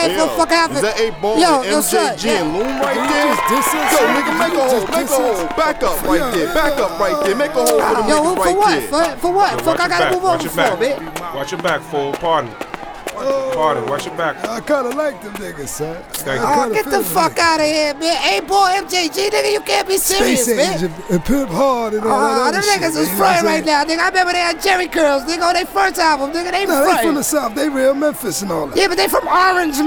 man. What the fuck happened? Is that 8-Ball and MJG and Loon right there? Yo, nigga, make a hole. Back up right there. Make a hole for the niggas right there. For what? Fuck, I gotta move over for, man. Watch your back, fool. Pardon, watch your back. I kinda like them niggas, son. Oh, get the fuck out of here, man. 8-Ball, MJG, nigga, you can't be serious, Space man. Age and Pimp Hard and all that Them other shit. niggas is front right now, nigga. I remember they had Jerry Curls, nigga, on their first album, nigga. They No, they front. from the South. They real Memphis and all that. Yeah, but they from Orange,